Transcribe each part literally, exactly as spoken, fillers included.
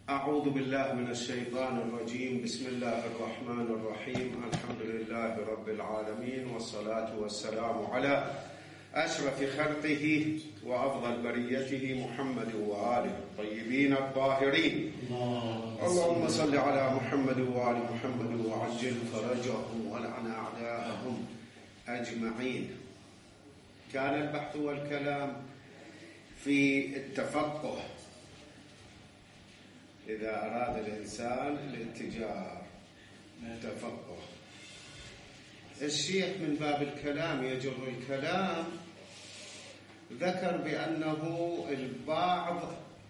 أعوذ بالله من الشيطان الرجيم. بسم الله الرحمن الرحيم. الحمد لله رب العالمين، والصلاة والسلام على أشرف خلقه وأفضل بريته محمد وآله الطيبين الطاهرين. اللهم صل على محمد وآل محمد وعجل فرجهم ولعن أعداءهم أجمعين. كان البحث والكلام في التفقه إذا أراد الإنسان الاتجار التفقه. الشيخ من باب الكلام يجر الكلام ذكر بأنه البعض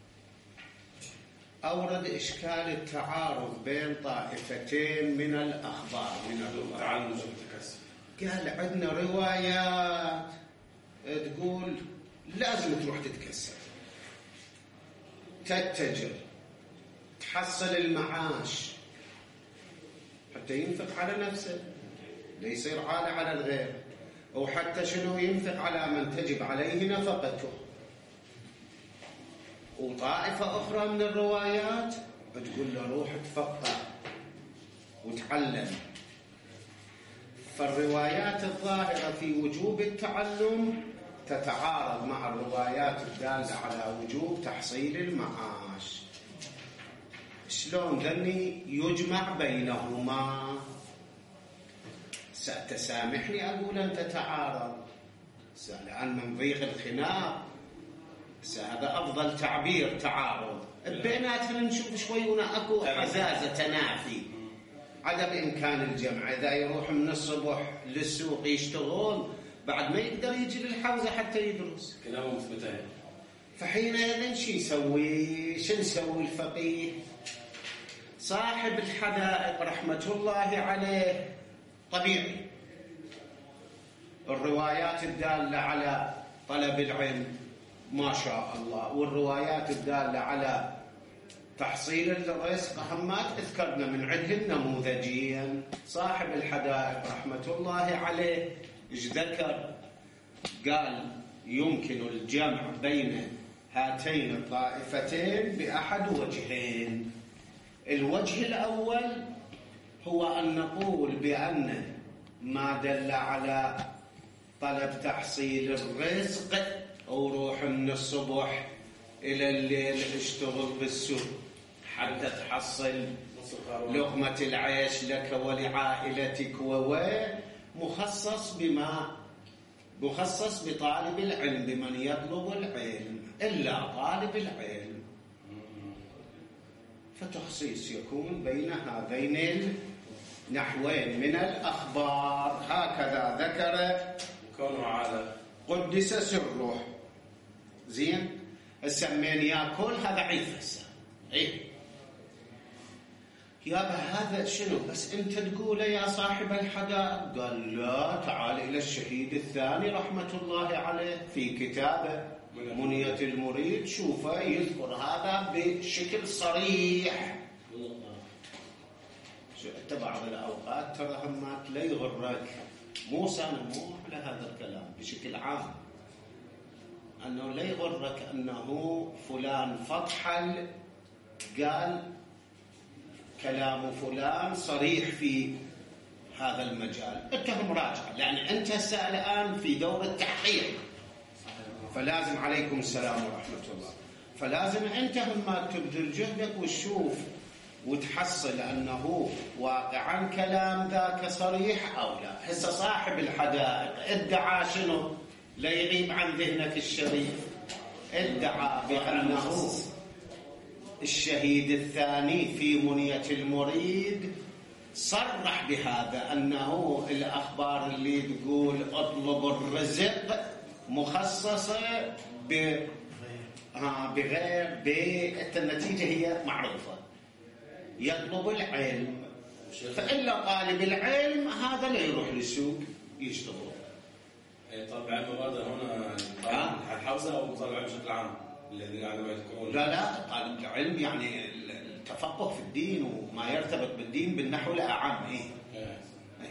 أورد إشكال التعارض بين طائفتين من الأخبار من التعلم والتكسب. قال عندنا روايات تقول لازم تروح تتكسب تتجر تحصل المعاش حتى ينفق على نفسه ليصير عالة على الغير، أو حتى شنو ينفق على من تجب عليه نفقته. وطائفة أخرى من الروايات تقول له روح تفقه وتعلم. فالروايات الظاهرة في وجوب التعلم تتعارض مع الروايات الدالة على وجوب تحصيل المعاش. شلون ذني يجمع بينهما؟ ستسامحني أقول أن تتعارض لأن من ضيق الخناق هذا أفضل تعبير تعارض. بيناتهم نشوف شوي هنا أكو عزازة تنافي، عدم إمكان الجمع. إذا يروح من الصبح للسوق يشتغل بعد ما يقدر يجي للحوزة حتى يدرس كلامه مثبتين. فحينئذ شو يسوي؟ شو نسوي الفقيه؟ صاحب الحدائق رحمة الله عليه طبيعي الروايات الدالة على طلب العلم ما شاء الله، والروايات الدالة على تحصيل الرزق همات اذكرنا من عندهم نموذجيا. صاحب الحدائق رحمة الله عليه ايش ذكر؟ قال يمكن الجمع بين هاتين الطائفتين بأحد وجهين. الوجه الأول هو أن نقول بأن ما دل على طلب تحصيل الرزق أو روح من الصبح إلى الليل اشتغل بالسوق حتى تحصل لقمة العيش لك ولعائلتك ووين مخصص بما مخصص بطالب العلم بمن يطلب العلم إلا طالب العلم. فتخصيص يكون بين هذين النحوين من الأخبار. هكذا ذكر كونه عالة قدس سره. زين السمين ياكل هذا عيف هسه عيف يابا هذا شنو بس انت تقوله يا صاحب الحدائق؟ قال لا، تعال الى الشهيد الثاني رحمة الله عليه في كتابه منية المريد، شوفه يذكر هذا بشكل صريح. انت بعض الاوقات ترى همات لا يغرك، مو سنمو على هذا الكلام بشكل عام، انه لا يغرك انه فلان فضحل قال كلام فلان صريح في هذا المجال. انت مراجعه لان انت هسه الان في دور التحقيق، فلازم عليكم السلام ورحمة الله، فلازم انت هم تبذل جهدك وتشوف وتحصل أنه واقعا كلام ذاك صريح أو لا. هسه صاحب الحدائق ادعى شنو؟ لا يغيب عن ذهنك الشريف، ادعى بأنه الشهيد الثاني في منية المريد صرح بهذا، أنه الأخبار اللي تقول اطلب الرزق مخصصة ب... ها بغير ب... النتيجة هي معروفة، يطلب العلم. فإلا طالب العلم هذا لا يروح للسوق يشتغل. طالب العلم برضه هنا طالب الحوزة أو طالب العلم بشكل عام الذين على يذكرون؟ لا لا، طالب العلم يعني التفقه في الدين وما يرتبط بالدين بالنحو الأعم. إيه؟ إيه.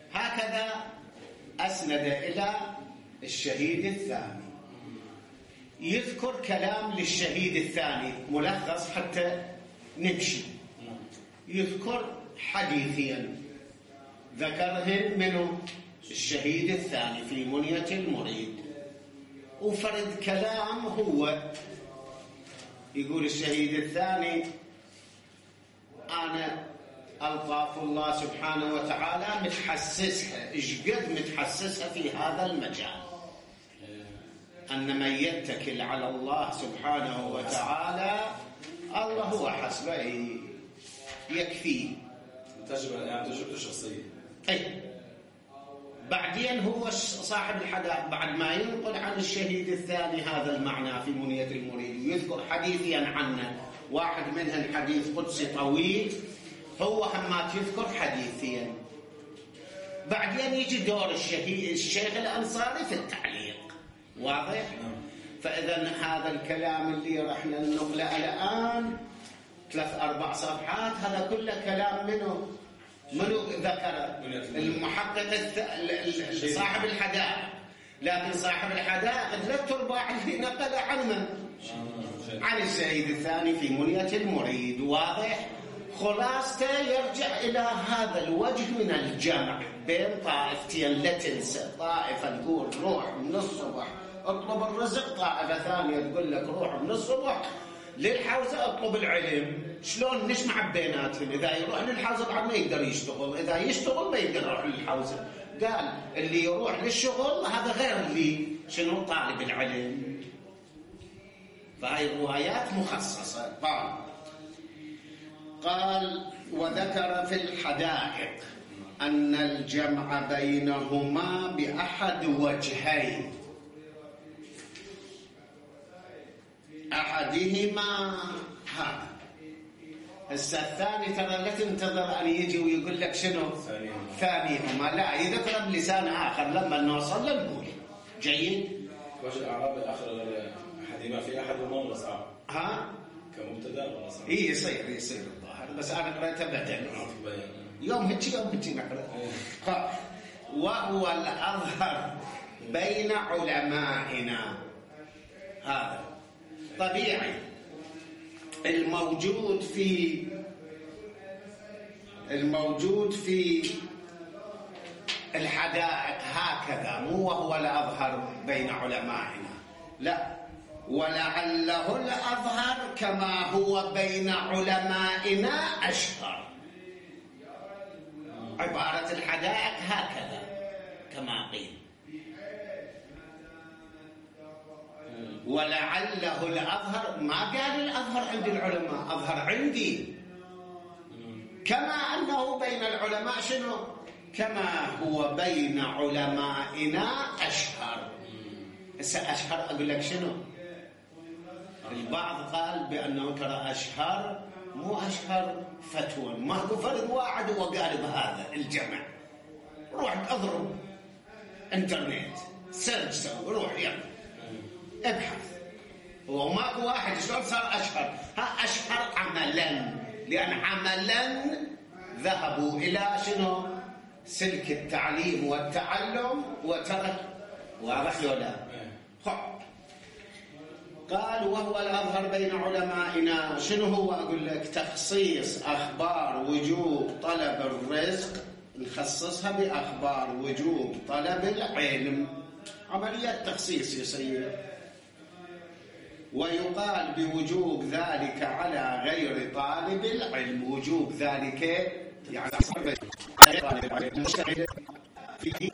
هكذا أسند إلى الشهيد الثاني. يذكر كلام للشهيد الثاني ملخص حتى نمشي. يذكر حديثيا ذكرهن منه الشهيد الثاني في منية المريد، وفرد كلام هو يقول الشهيد الثاني أنا ألطاف الله سبحانه وتعالى متحسسها، إيش قد متحسسها في هذا المجال، أن من يتكل على الله سبحانه وتعالى الله هو حسبه يكفيه. تجربة يعني تجربته الشخصية. أي بعدين هو صاحب الحدائق بعد ما ينقل عن الشهيد الثاني هذا المعنى في منية المريد ويذكر حديثيا عنه، واحد منهم حديث قدسي طويل هو همات يذكر حديثيا. بعدين يجي دور الشهيد الشيخ الأنصاري في التعليق. واضح؟ فإذا هذا الكلام اللي راح ننقله الآن ثلاث أربع صفحات هذا كله كلام منه منو ذكر المحقق صاحب الحدائق، لكن صاحب الحدائق ثلاث ارباع اللي نقل عن من؟ عن الشهيد الثاني في منية المريد. واضح؟ خلاصته يرجع إلى هذا الوجه من الجمع بين طائفتين، لا تنسى طائفة تقول روح من الصبح اطلب الرزق، طائفة ثانية تقول لك روح من الصبح للحوزة اطلب العلم. شلون نجمع بيناتهم؟ إذا يروح للحوزة بعد ما يقدر يشتغل، إذا يشتغل ما يقدر يروح للحوزة. قال اللي يروح للشغل هذا غير اللي شنو طالب العلم. فهي الروايات مخصصة. قال قال وذكر في الحدائق أن الجمع بينهما بأحد وجهين، أحدهما هذا. هسه الثاني ترى لا تنتظر أن يجي ويقول لك شنو ثانيهما، لا يذكر بلسان آخر لما نوصل لنقول. جيد؟ وش الأعراب الآخر أحدهما في أحد الموضوع صعب ها كمبتدأ ولا صعب؟ إيه يصير يصير الظاهر، بس أنا قرأتها بعدين يوم هجي يوم هجي نقرأ. وهو الأظهر بين علمائنا. هذا طبيعي الموجود في الموجود في الحدائق هكذا، مو وهو الأظهر بين علمائنا، لا، ولعله الأظهر كما هو بين علمائنا أشهر. عبارة الحدائق هكذا كما قيل، ولعله الأظهر، ما قال الأظهر عند العلماء، أظهر عندي، كما أنه بين العلماء شنو؟ كما هو بين علمائنا أشهر. أشهر أقول لك شنو؟ البعض قال بأنه ترى أشهر مو أشهر فتوى، ما هو فرد واحد وقال بهذا الجمع. روح اضرب انترنت سيرش سوي، روح يلا ابحث، هو ماكو واحد شلون صار أشهر؟ ها أشهر عملا، لأن عملا ذهبوا إلى شنو؟ سلك التعليم والتعلم وترك. واضح ولا؟ قال وهو الأظهر بين علمائنا. شنو هو؟ أقول لك تخصيص أخبار وجوب طلب الرزق، نخصصها بأخبار وجوب طلب العلم، عملية تخصيص يصير. ويقال بوجوب ذلك على غير طالب العلم، وجوب ذلك يعني على غير طالب العلم مشتمل في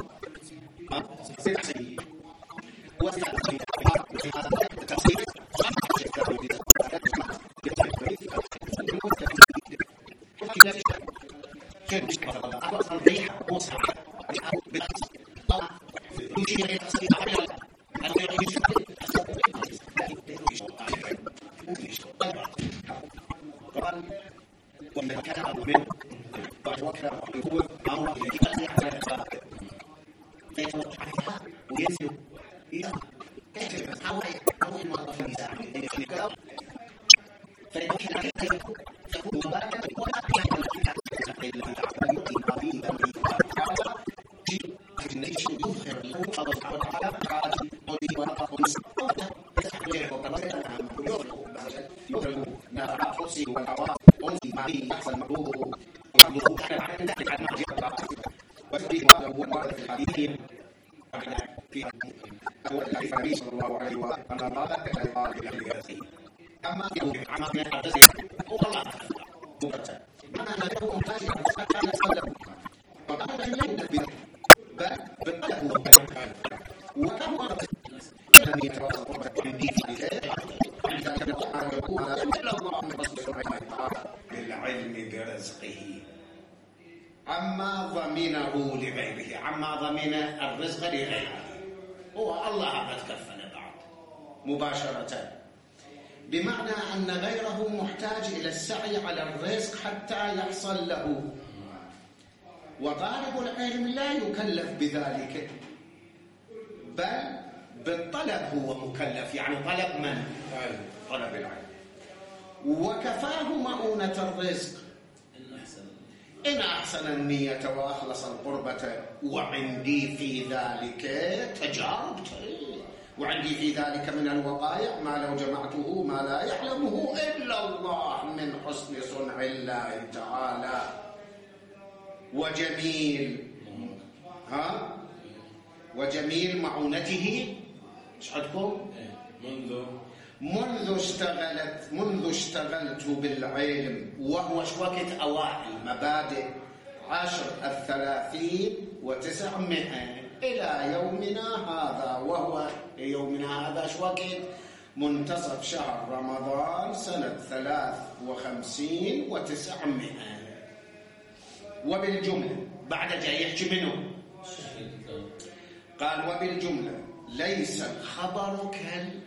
يدرك نفع القدس والعواصف أنسي ما به يحصل مطلوبه ومطلوبه كان عن ذلك عن مرجع وتدريك ما له ورد في الحديث في هو الحديث النبي صلى الله عليه وسلم أن الله لا يقال بأهل أما يقول عما من الحدث هو الله مبتدأ معنى أنه محتاج كان يصدر وقال أن ينبه بل بالطلب هو وكم مرة لم يتواصل قربة عندي للعلم برزقه عما ضمنه لغيره عما ضمن الرزق لغيره هو الله قد كفل بعض مباشرة بمعنى أن غيره محتاج إلى السعي على الرزق حتى يحصل له وطالب العلم لا يكلف بذلك بل بالطلب هو مكلف يعني طلب من؟ طلب العلم وكفاه مؤونة الرزق إن أحسن النية وأخلص القربة وعندي في ذلك تجارب وعندي في ذلك من الوقائع ما لو جمعته ما لا يعلمه إلا الله من حسن صنع الله تعالى وجميل ها وجميل معونته ايش عندكم منذ منذ اشتغلت منذ اشتغلت بالعلم وهو وقت اوائل مبادئ عشر الثلاثين وتسعمائة الى يومنا هذا وهو يومنا هذا شو وقت منتصف شهر رمضان سنة ثلاث وخمسين وتسعمائة وبالجملة بعد جاي يحكي منه قال وبالجملة ليس الخبر كالعيان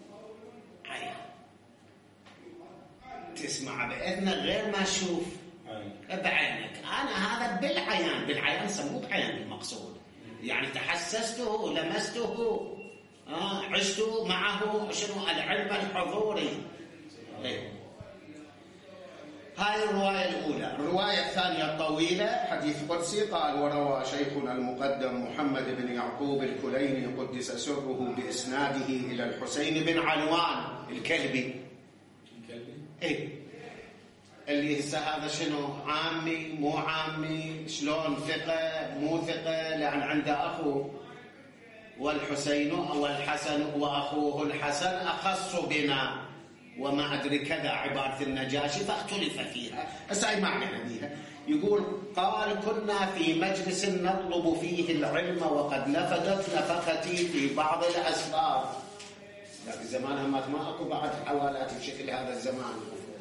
تسمع بإذنك غير ما تشوف بعينك أنا هذا بالعيان بالعيان سموه بعين المقصود يعني تحسسته لمسته آه عشت معه شنو العلم الحضوري إيه. هاي الرواية الأولى. الرواية الثانية الطويلة حديث قدسي قال وروى شيخنا المقدم محمد بن يعقوب الكليني قدس سره بإسناده إلى الحسين بن علوان الكلبي الكلبي إيه اللي هسه هذا شنو عامي مو عامي شلون ثقة مو ثقة لأن عنده أخو والحسين أو الحسن وأخوه الحسن أخص بنا وما أدري كذا عبارة النجاشي فاختلف فيها بس هاي ما علينا بيها. يقول قال كنا في مجلس نطلب فيه العلم وقد نفدت نفقتي في بعض الأسفار لكن زمانها ما أكو بعد حوالات بشكل هذا الزمان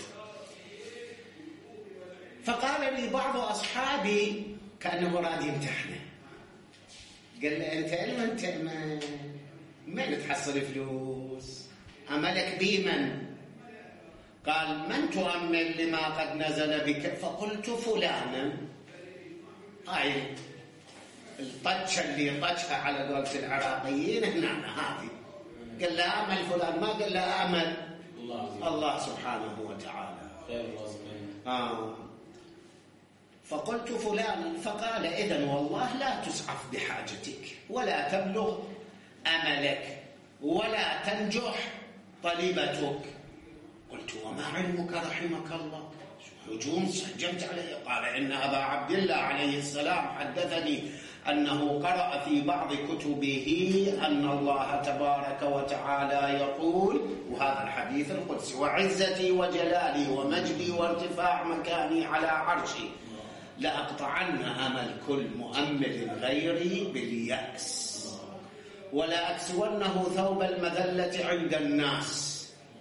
فقال لي بعض أصحابي كأنه راد يمتحنه قال لي أنت علما أنت ما من تحصل فلوس أملك بيمن قال من تؤمن لما قد نزل بك فقلت فلانا هاي الطجة اللي طجها على قولة العراقيين هنا هذه قال لا أمل فلان ما قال لا أمل الله, الله سبحانه وتعالى خير الله آه. فقلت فلان فقال إذن والله لا تسعف بحاجتك ولا تبلغ أملك ولا تنجح طلبتك. قلت وما علمك رحمك الله هجوم سجمت عليه. قال إن أبا عبد الله عليه السلام حدثني أنه قرأ في بعض كتبه أن الله تبارك وتعالى يقول وهذا الحديث القدسي وعزتي وجلالي ومجدي وارتفاع مكاني على عرشي لأقطعن أمل كل مؤمل غيري باليأس ولا أكسونه ثوب المذلة عند الناس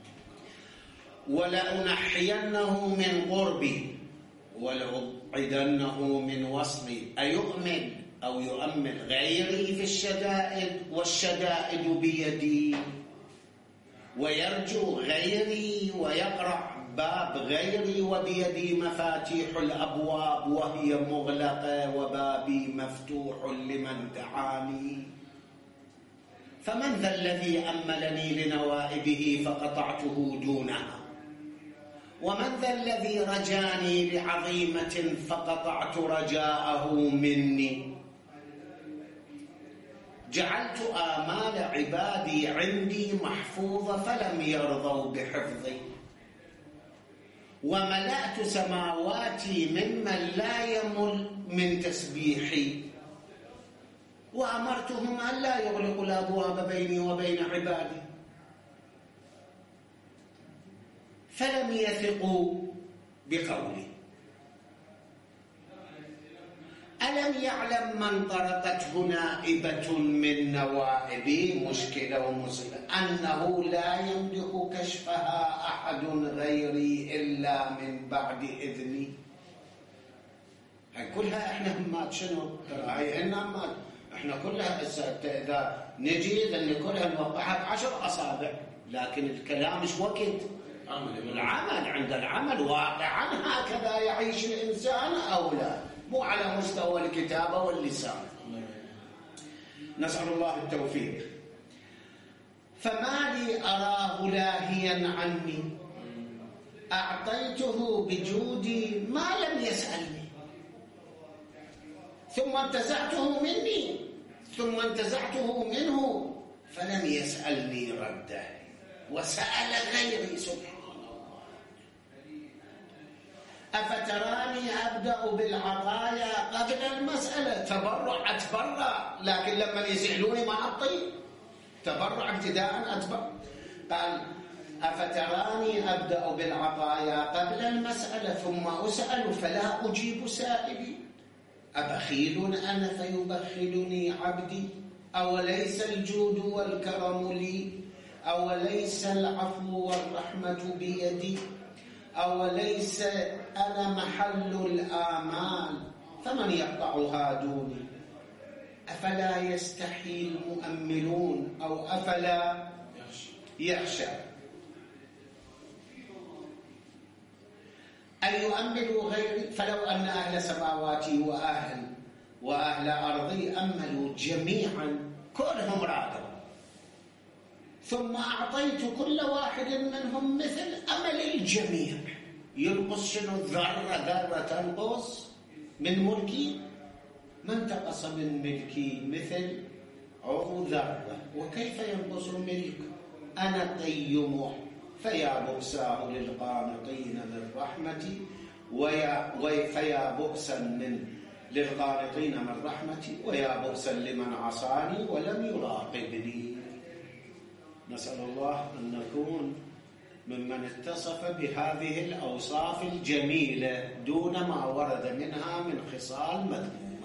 ولأنحينه من قربي ولأبعدنه من وصلي أيؤمن أو يؤمن غيري في الشدائد والشدائد بيدي ويرجو غيري ويقرع باب غيري وبيدي مفاتيح الأبواب وهي مغلقة وبابي مفتوح لمن دعاني فمن ذا الذي أملني لنوائبه فقطعته دونها ومن ذا الذي رجاني لعظيمة فقطعت رجاءه مني جعلت آمال عبادي عندي محفوظة فلم يرضوا بحفظي وملأت سماواتي ممن لا يمل من تسبيحي، وأمرتهم أن لا يغلقوا الأبواب بيني وبين عبادي، فلم يثقوا بقولي. ألم يعلم من طرقته نائبة من نوائبي، مشكلة ومصيبة، أنه لا يملك كشفها أحد غيري إلا من بعد إذني؟ هاي كلها إحنا همات شنو؟ ترى هاي إحنا همات، إحنا كلها إذا نجي أن كلها نوقعها بعشر أصابع، لكن الكلام مش وقت العمل. عند العمل واقعا هكذا يعيش الإنسان أو لا، مو على مستوى الكتابة واللسان. نسأل الله التوفيق. فما لي أراه لاهيا عني، أعطيته بجودي ما لم يسألني، ثم انتزعته مني ثم انتزعته منه فلم يسألني رده، وسأل غيري. سبحان الله. أفتراني أبدأ بالعطايا قبل المسألة؟ تبرع أتبرع، لكن لما يسألوني ما أعطي. تبرع ابتداء أتبرع. قال أفتراني أبدأ بالعطايا قبل المسألة ثم أسأل فلا أجيب سائلي؟ أبخيل أنا فيبخلني عبدي؟ أوليس الجود والكرم لي؟ أوليس العفو والرحمة بيدي؟ أوليس أنا محل الآمال فمن يقطعها دوني؟ أفلا يستحي المؤملون أو أفلا يخشى أن يؤملوا غيري؟ فلو أن أهل سماواتي وأهل وأهل أرضي أملوا جميعا كلهم رادوا، ثم أعطيت كل واحد منهم مثل أمل الجميع، ينقص شنو؟ ذرة ذرة تنقص من ملكي؟ ما انتقص من ملكي مثل عضو ذرة، وكيف ينقص الملك؟ أنا قيم فيا بؤساه للقانطين من رحمتي، ويا فيا بؤسا من للقانطين من رحمتي، ويا بؤسا لمن عصاني ولم يراقبني. نسأل الله أن نكون ممن اتصف بهذه الأوصاف الجميلة دون ما ورد منها من خصال مذمومة.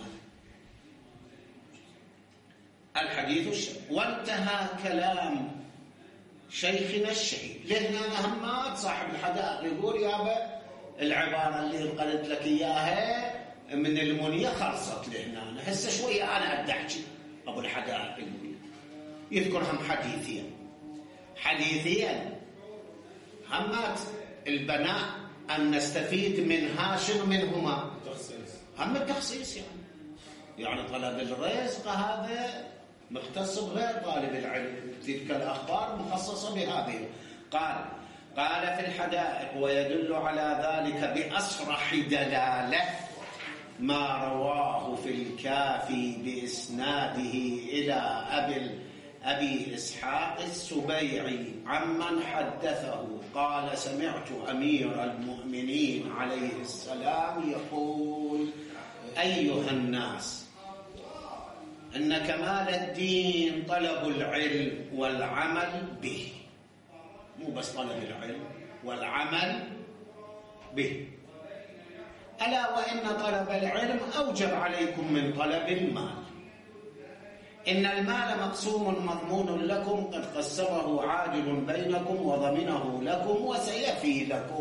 الحديث الشيخ. وانتهى كلام شيخنا الشهيد. لهنا همات صاحب الحدائق يقول يابا العبارة اللي قلت لك إياها من المنية خلصت لهنا، هسه شوية أنا أدي أحكي. أبو الحدائق يقول يذكر هم حديثين حديثين همات البناء أن نستفيد منها شنو منهما؟ هم التخصيص، يعني يعني طلب الرزق هذا مختص بغير طالب العلم، تلك الأخبار مخصصة بهذه. قال قال في الحدائق ويدل على ذلك بأصرح دلالة ما رواه في الكافي بإسناده إلى أبي أبي إسحاق السبيعي عمن حدثه قال سمعت أمير المؤمنين عليه السلام يقول أيها الناس إن كمال الدين طلب العلم والعمل به، مو بس طلب العلم والعمل به. ألا وإن طلب العلم أوجب عليكم من طلب المال. إن المال مقسوم مضمون لكم قد قسمه عادل بينكم وضمنه لكم وسيفي لكم.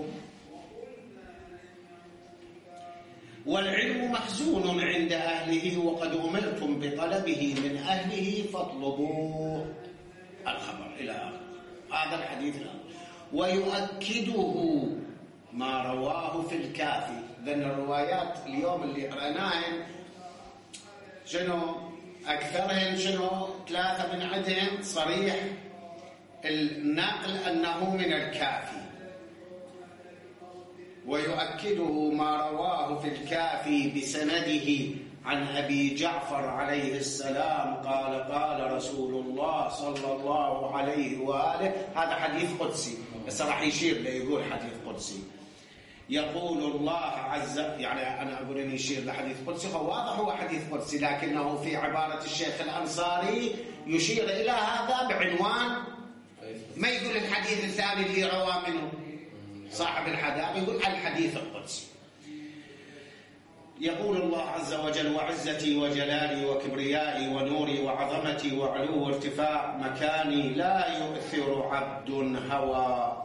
والعلم مخزون عند أهله وقد أمرتم بطلبه من أهله فاطلبوه. الخبر إلى آخر هذا الحديث الآن. ويؤكده ما رواه في الكافي. لأن الروايات اليوم اللي قرأناهن شنو أكثرهن شنو ثلاثة من عدهن صريح النقل أنه من الكافي. ويؤكده ما رواه في الكافي بسنده عن أبي جعفر عليه السلام قال قال رسول الله صلى الله عليه وآله. هذا حديث قدسي بس راح يشير له يقول حديث قدسي. يقول الله عز يعني أنا أقول أن يشير لحديث قدسي، فواضح هو حديث قدسي، لكنه في عبارة الشيخ الأنصاري يشير إلى هذا بعنوان، ما يقول الحديث الثاني اللي روى منه صاحب الحدائق، يقول الحديث القدسي. يقول الله عز وجل: وعزتي وجلالي وكبريائي ونوري وعظمتي وعلو وارتفاع مكاني لا يؤثر عبد هوى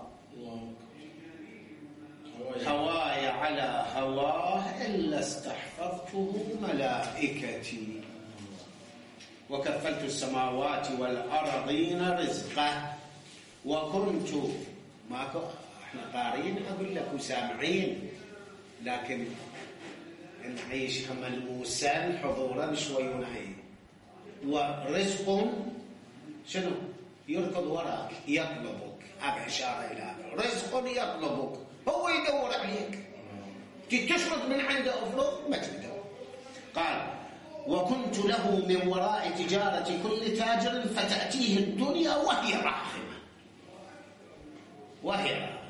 هواي على هواه إلا استحفظته ملائكتي وكفلت السماوات والأرضين رزقه وكنت ماكو. احنا قارين أقول لك وسامعين، لكن نعيش هم الموسى حضورا شوي ونعيد. ورزق شنو؟ يركض وراك يطلبك، هذا إشارة إلى رزق يطلبك، هو يدور عليك، تشرد من عنده أفرض ما تقدر. قال: وكنت له من وراء تجارة كل تاجر فتأتيه الدنيا وهي راحمة وهي راحمة.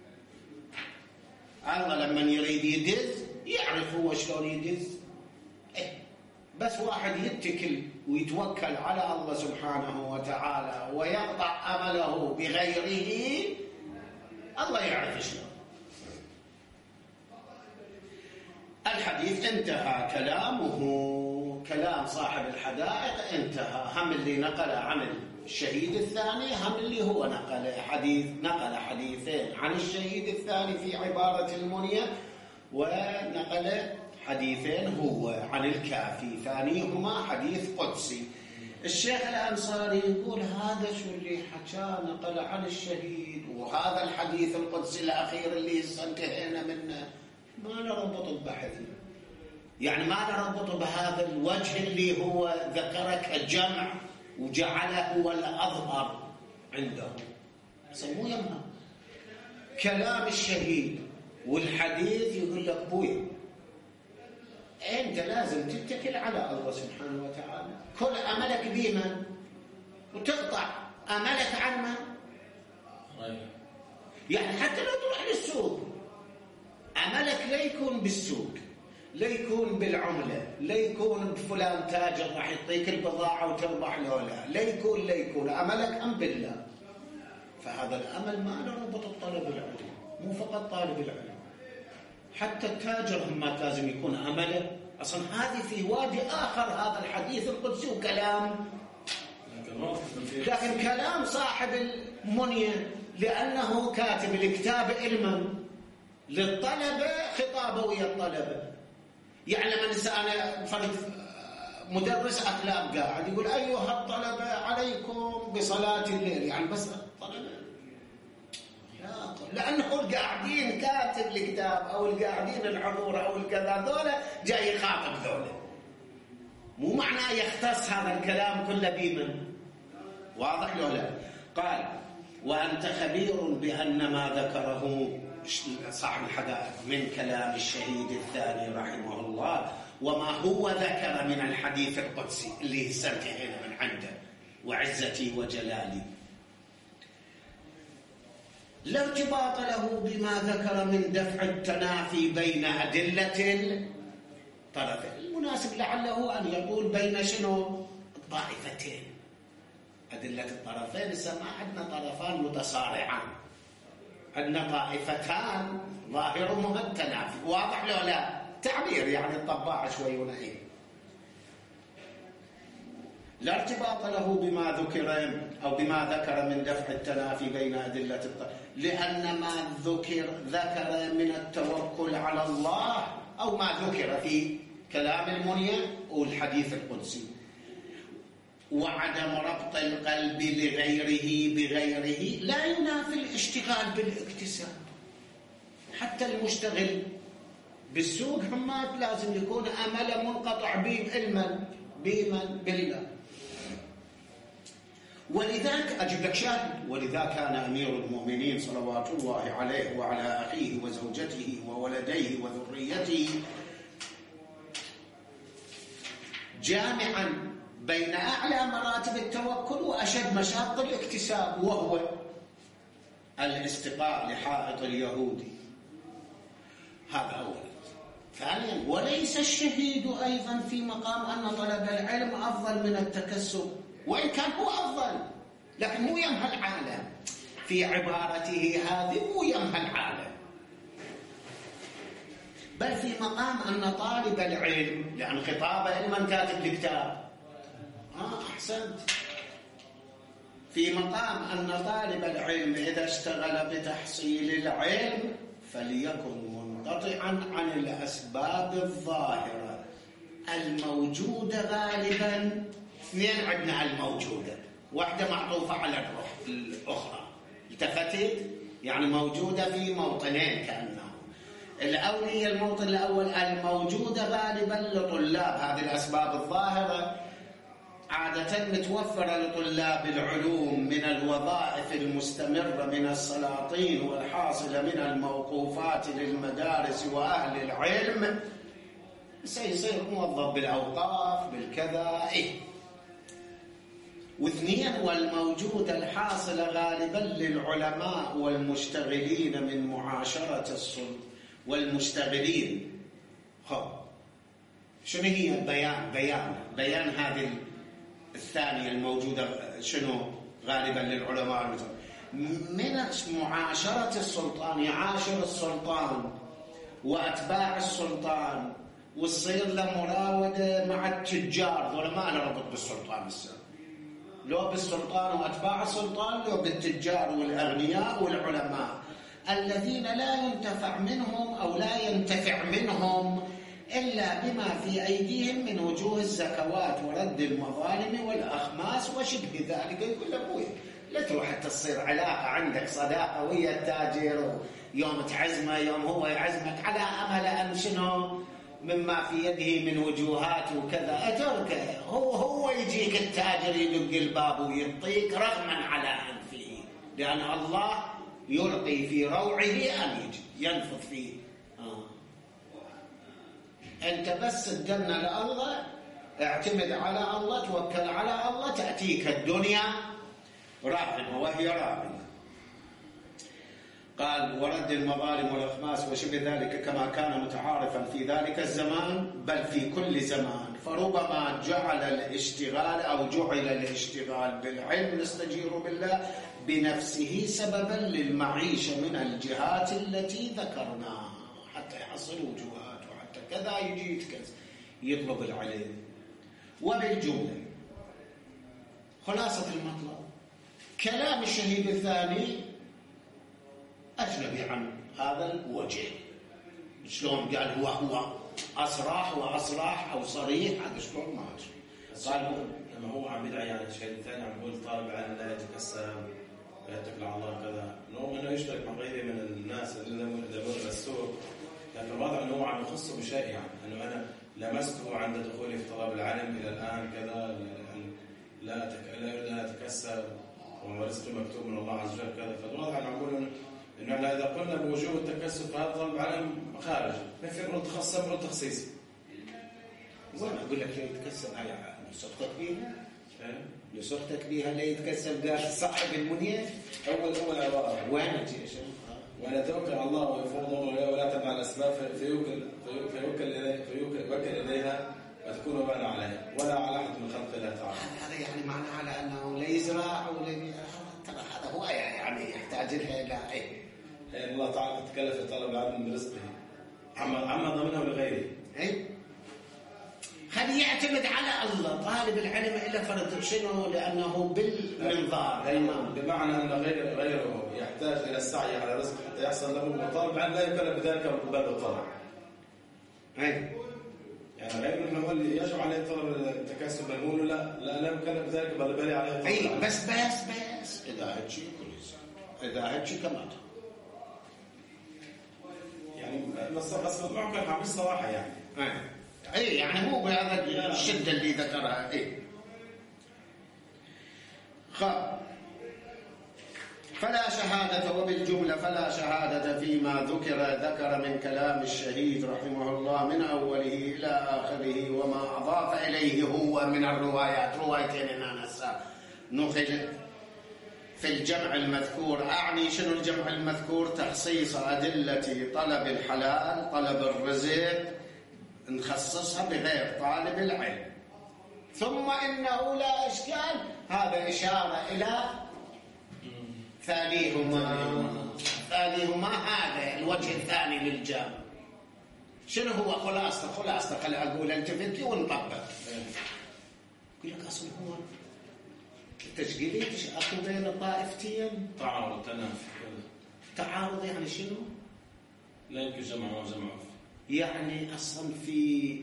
الله لما يريد يدز يعرف هو شلون يدز. إيه بس واحد يتكل ويتوكل على الله سبحانه وتعالى ويقطع أمله بغيره، الله يعرف شلون. الحديث انتهى كلامه، كلام صاحب الحدائق انتهى. هم اللي نقل عن الشهيد الثاني، هم اللي هو نقل حديث نقل حديثين عن الشهيد الثاني في عبارة المنية، ونقل حديثين هو عن الكافي، ثانيهما حديث قدسي. الشيخ الأنصاري يقول هذا شو اللي حكاه نقل عن الشهيد، وهذا الحديث القدسي الأخير اللي انتهينا منه ما نربط البحث، يعني ما نربط بهذا الوجه اللي هو ذكرك الجمع وجعله هو الأظهر عنده. سموه يمها كلام الشهيد والحديث يقول لك بوي أنت لازم تتكل على الله سبحانه وتعالى، كل أملك بمن وتقطع أملك عن من. يعني حتى لو تروح للسوق أملك لا يكون بالسوق، لا يكون بالعملة، لا يكون بفلان تاجر راح يعطيك البضاعة وتربح له، لا لا يكون لا يكون أملك أم بالله. فهذا الأمل ما نربط الطلب العلم، مو فقط طالب العلم، حتى التاجر هم لازم يكون أمله. أصلا هذه في وادي آخر هذا الحديث القدسي وكلام، لكن كلام صاحب المنية لأنه كاتب الكتاب علما للطلبة، خطابه ويا الطلبة. يعني لما أنا فرد مدرس أخلاق قاعد يقول أيها الطلبة عليكم بصلاة الليل، يعني بس الطلبة لا، لأنه القاعدين كاتب الكتاب أو القاعدين الحضور أو الكذا ذولا جاي يخاطب ذولا، مو معناه يختص هذا الكلام كله بمن. واضح له لا؟ قال: وأنت خبير بأن ما ذكره صاحب الحدائق من كلام الشهيد الثاني رحمه الله وما هو ذكر من الحديث القدسي اللي استنتهينا من عنده: وعزتي وجلالي، لا ارتباط له بما ذكر من دفع التنافي بين أدلة الطرفين. المناسب لعله أن يقول بين شنو؟ الطائفتين. أدلة الطرفين السماء عندنا طرفان متصارعان، عندنا طائفتان ظاهرهما التنافي. واضح له لا؟ تعبير يعني الطباعة شوي ونعيم. لا ارتباط له بما ذكر أو بما ذكر من دفع التنافي بين أدلة الطرفين، لأن ما ذكر ذكر من التوكل على الله أو ما ذكر في كلام المنية والحديث القدسي، وعدم ربط القلب لغيره بغيره لا ينافي الاشتغال بالاكتساب. حتى المشتغل بالسوق هم لازم يكون أمله منقطع بعلما بمن بالله. ولذلك أجيب لك شاهد: ولذا كان أمير المؤمنين صلوات الله عليه وعلى أخيه وزوجته وولديه وذريته جامعا بين أعلى مراتب التوكل وأشد مشاق الاكتساب، وهو الاستقاء لحائط اليهودي هذا أولا. ثانيا، وليس الشهيد أيضا في مقام أن طلب العلم أفضل من التكسب، وإن كان هو أفضل، لكن مو يمهى العالم في عبارته هذه، مو يمهى العالم، بل في مقام أن طالب العلم، لأن خطابه لمن كاتب الكتاب. آه أحسنت. في مقام أن طالب العلم إذا اشتغل بتحصيل العلم فليكن منقطعا عن الأسباب الظاهرة الموجودة غالبا. اثنين عندنا الموجودة، واحدة معطوفة على الأخرى، التفتت يعني موجودة في موطنين كأنه. الأولية الموطن الأول الموجودة غالبا لطلاب هذه الأسباب الظاهرة، عادة متوفرة لطلاب العلوم من الوظائف المستمرة من السلاطين والحاصلة من الموقوفات للمدارس وأهل العلم، سيصير موظف بالأوقاف بالكذا. إيه. واثنين، والموجودة الحاصلة غالبا للعلماء والمشتغلين من معاشرة السلطة والمشتغلين. خب شنو هي البيان؟ بيان بيان هذه الثانية الموجودة شنو؟ غالبا للعلماء من معاشرة السلطان، يعاشر السلطان وأتباع السلطان، وتصير له مراودة مع التجار. ذولا ما له ربط بالسلطان السلام، لو بالسلطان وأتباع السلطان، لو بالتجار والأغنياء والعلماء الذين لا ينتفع منهم أو لا ينتفع منهم إلا بما في أيديهم من وجوه الزكوات ورد المظالم والأخماس وشبه ذلك. يقول له أبوي لا تروح حتى تصير علاقة عندك صداقة ويا التاجر، يوم تعزمه يوم هو يعزمك، على أمل أن شنو مما في يده من وجوهات وكذا أتركه. هو هو يجيك التاجر يدق الباب ويعطيك رغما على أنفه، لأن الله يلقي في روعه أن يجي ينفذ فيه. آه. أنت بس تدنا لله، اعتمد على الله، توكل على الله، تأتيك الدنيا راغمة وهي راغمة. قال ورد المظالم والأخماس وشبه ذلك كما كان متعارفا في ذلك الزمان بل في كل زمان، فربما جعل الاشتغال أو جعل الاشتغال بالعلم نستجير بالله بنفسه سببا للمعيشة من الجهات التي ذكرناها، حتى يحصل وجوهات وحتى كذا يجي يتكز يطلب العلم. وبالجملة خلاصة المطلب كلام الشهيد الثاني أجنبي عن هذا الوجه. شلون قال هو هو أصراح وأصراح أو صريح، هذا شلون ما قال لما هو عم يدعي يعني الشيء الثاني عم يقول طالب علم لا يتكسب ويتكل على الله كذا، انه انه يشترك مع غيره من الناس اللي يمر السوق، لكن واضح انه هو عم يخصه بشيء، يعني انه انا لمسته عند دخولي في طلب العلم الى الان كذا، لا لا اتكسب ورزقي مكتوب من الله عز وجل كذا. فالواضح انه عم يقول انه احنا اذا قلنا بوجوب التكسب فهذا طلب علم خارج، نفي نقول تخصص نقول تخصيص. وانا اقول لك ليه يتكسب على صدقك بيها؟ لصدقك بيها اللي يتكسب قال صاحب المنية اول اول عباره وين تجي شنو؟ ولا توكل على الله ويفوض امره ولا تبع الاسباب فيوكل فيوكل اليه فيوكل يوكل اليها وتكون وبالا عليها ولا على احد من خلق الله تعالى. هذا يعني معنى على انه لا يزرع ولا ترى هذا هو يعني يحتاج لها الى ايه؟ الله تعالى تكلف طلب العلم برزقه عما عما ضمنه لغيره. ايه خلي يعتمد على الله. طالب العلم إلا فرض شنو؟ لأنه بالمنظار بمعنى أن غير غيره يحتاج إلى السعي على رزق حتى يحصل له، وطالب العلم لا يكلف بذلك من باب الطلب. أي يعني غير إنه هو يجب عليه طلب التكاسب، نقول لا لا لا يكلف بذلك بل بالي عليه طلب. أي بس بس بس إذا هالشي كويس، إذا هالشي كمان يعني بس بس معك الحمد الصراحة يعني. أي اي يعني مو بهذا الشده اللي ذكرها. اي خ فلا شهاده. وبالجمله فلا شهاده فيما ذكر ذكر من كلام الشهيد رحمه الله من اوله الى اخره وما اضاف اليه هو من الروايات. روايتين انا نقل في الجمع المذكور. أعني شنو الجمع المذكور؟ تخصيص أدلة طلب الحلال، طلب الرزق، نخصصها بغير طالب العلم. ثم إنه لا إشكال، هذا إشارة إلى ثانيهما. ثانيهما هذا الوجه الثاني للجامع. شنو هو خلاصة؟ خلاصة خل أقول أنت فيك ونطبق. يقول لك أصل هو التشكيلية أكو بين طائفتين تعارض تنافي. تعارض يعني شنو؟ لا يمكن جمع وجمع. يعني أصلا في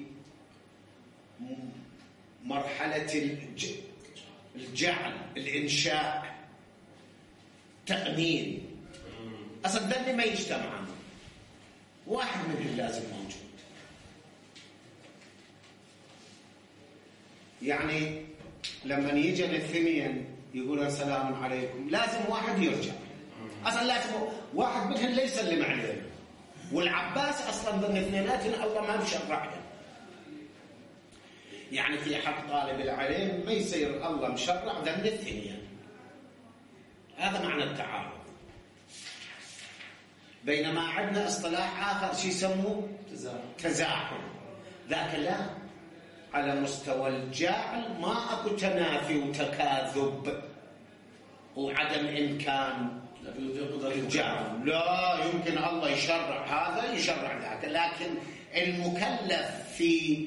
مرحلة الجعل، الإنشاء، تأمين، أصلا ذني ما يجتمعان، واحد منهم لازم موجود. يعني لما يجي الاثنين يقولون السلام عليكم لازم واحد يرجع، أصلا لازم واحد منهم لا يسلم عليه. والعباس أصلا ضمن اثنيناتنا الله ما مشرع، يعني في حق طالب العلم ما يصير الله مشرع ضمن الاثنين. هذا معنى التعارض. بينما عندنا اصطلاح آخر شي يسموه تزاحم. ذاك لا، على مستوى الجعل ما أكو تنافي وتكاذب وعدم إمكان الجعل. لا يمكن الله يشرع هذا يشرع ذاك، لكن المكلف في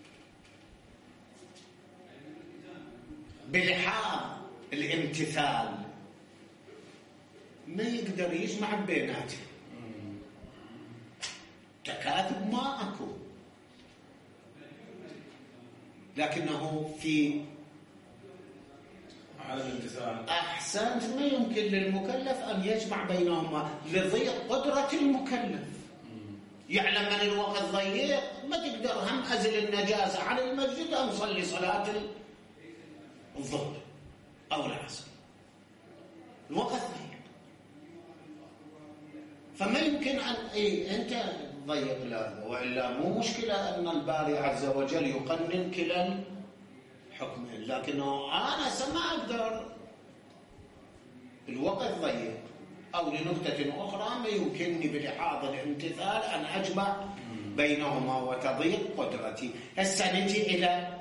بلحاظ الامتثال ما يقدر يجمع بيناته. تكاذب ما أكو، لكنه في على الامتثال أحسنت ما يمكن للمكلف أن يجمع بينهما لضيق قدرة المكلف. يعلم من الوقت ضيق ما تقدر هم أزل النجاسة عن المسجد أو صلي صلاة الظهر أو العصر، الوقت ضيق، فما يمكن أن إيه أنت تضيق هذا. وإلا مو مشكلة أن الباري عز وجل يقنن كلا الحكمين، لكنه أنا ما أقدر، الوقت ضيق أو لنقطة أخرى ما يمكنني بلحاظ الامتثال أن أجمع بينهما وتضيق قدرتي. هسه نجي إلى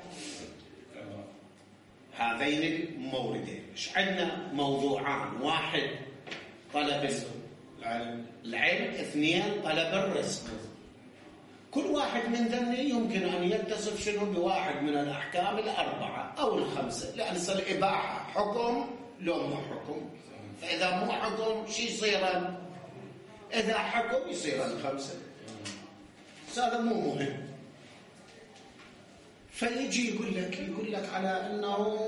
هذين الموردين. إيش عندنا؟ موضوعان: واحد طلب العلم، العلم، اثنين طلب الرزق. كل واحد من ذني يمكن أن يتصف شنو بواحد من الأحكام الأربعة أو الخمسة، لأن الإباحة حكم لو مو حكم، فإذا مو حكم شي يصير، إذا حكم يصير الخمسة. هذا مو مهم. فيجي يقول لك يقول لك على أنه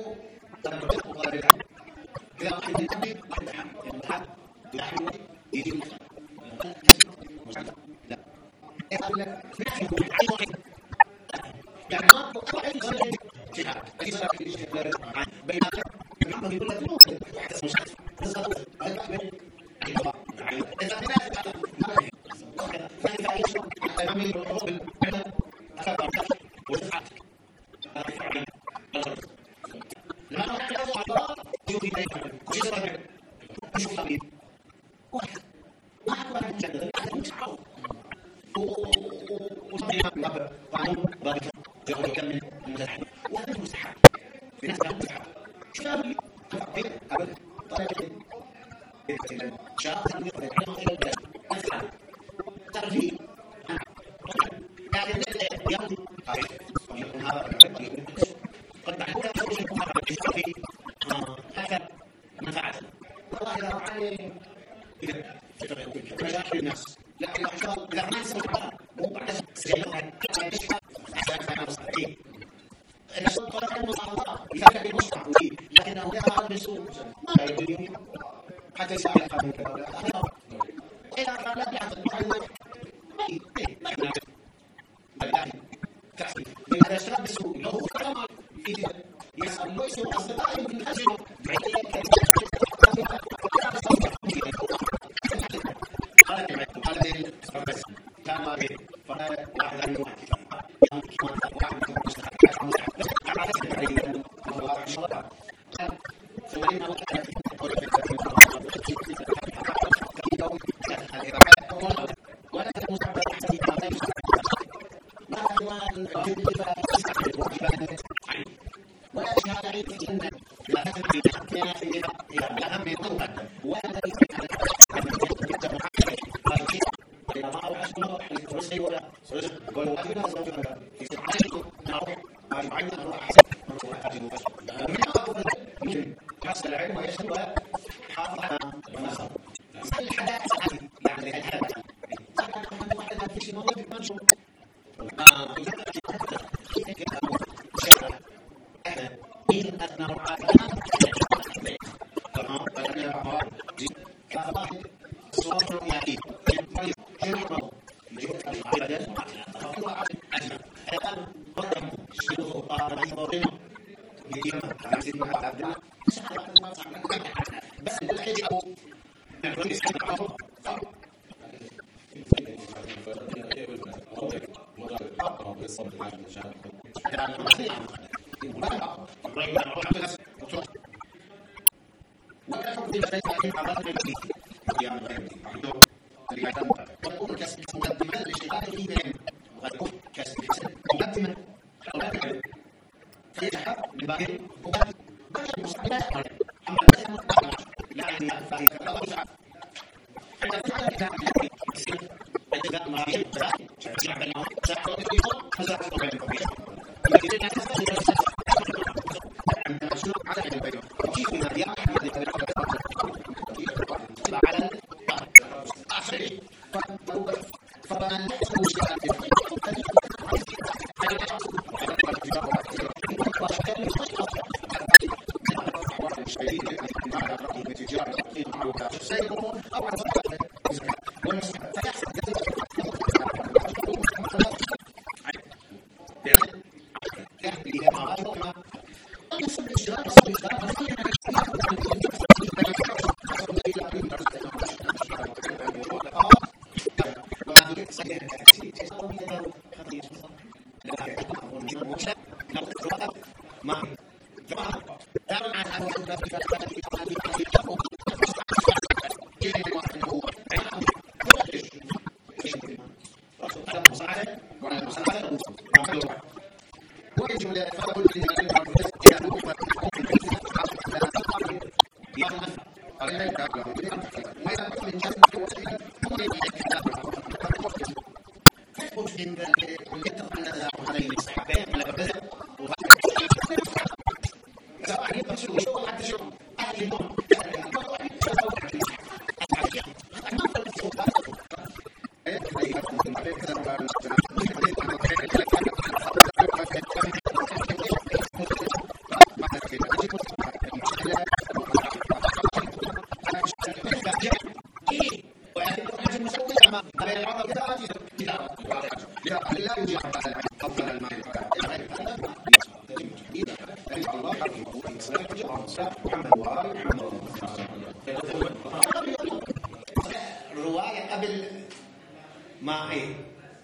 رواية قبل ما ايه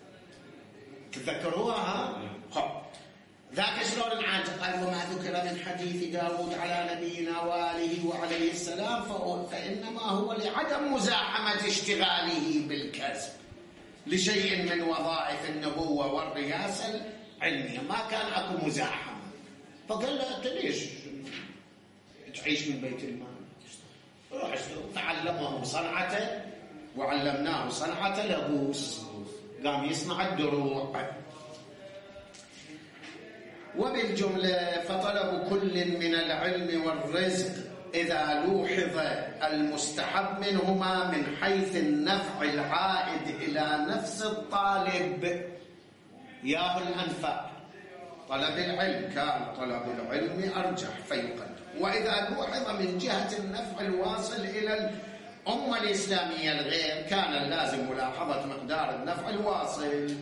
تتذكروها؟ ذاك شلون انعاد قال وما ذكر من حديث داود على نبينا وآله وعليه السلام فإنما هو لعدم مزاحمة اشتغاله بالكسب لشيء من وظائف النبوة والرئاسة العلمية، ما كان اكو مزاحمة. فقال له انت ليش تعيش من بيت المال؟ روح تعلمه صنعته وعلمناه صنعة لبوس، قام يصنع الدروع. وبالجملة فطلب كل من العلم والرزق إذا لوحظ المستحب منهما من حيث النفع العائد إلى نفس الطالب ياه الأنفع. طلب العلم كان طلب العلم أرجح فيقدم، وإذا لوحظ من جهة النفع الواصل إلى الأمة الإسلامية الغير كان اللازم ملاحظة مقدار النفع الواصل.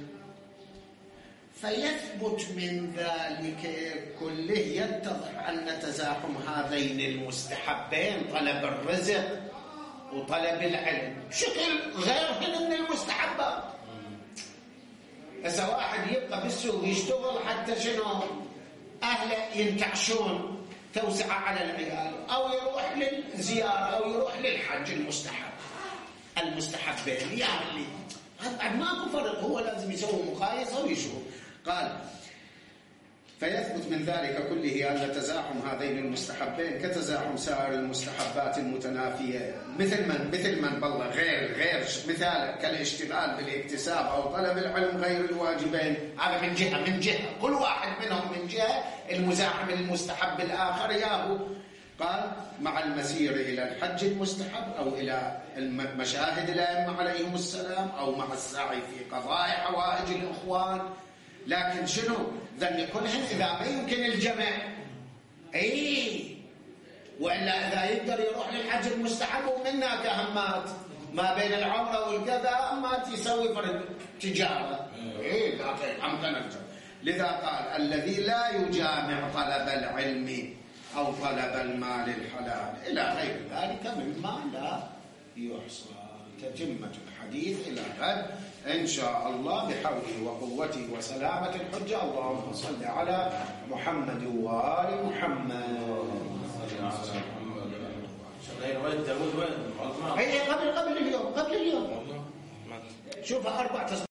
فيثبت من ذلك كله يتضح أن تزاحم هذين المستحبين طلب الرزق وطلب العلم بشكل غير من المستحبات. هسه واحد يبقى بالسوق يشتغل حتى شنو أهله ينتعشون توسعة على العيال، أو يروح للزيارة أو يروح للحج المستحب المستحبين يعني هذا ما يسوي مقايسة ويشوف. قال فيثبت من ذلك كله أن تزاحم هذين المستحبين كتزاحم سائر المستحبات المتنافية، مثل من مثل من بالله غير غير مثال كالاشتغال بالاكتساب أو طلب العلم غير الواجبين. هذا من جهة من جهة كل واحد منهم من جهة المزاحم المستحب الآخر ياهو. قال مع المسير إلى الحج المستحب أو إلى مشاهد الأئمة عليهم السلام أو مع السعي في قضاء حوائج الإخوان. لكن شنو ذن كلهن إذا ما يمكن الجمع، أي وإلا إذا يقدر يروح للحج المستحب ومنها كهمات ما بين العمرة والقضاء أمات يسوي فرد تجارة، إيه لكن أمكن الجمع. لذا قال الذي لا يجامع طلب العلم أو طلب المال الحلال إلى غير ذلك مما لا يحصى. تتمة الحديث إلى غد إن شاء الله بحوله وقوته وسلامة الحجة. اللهم صل على محمد وآل محمد. هي قبل قبل اليوم قبل اليوم شوف أربع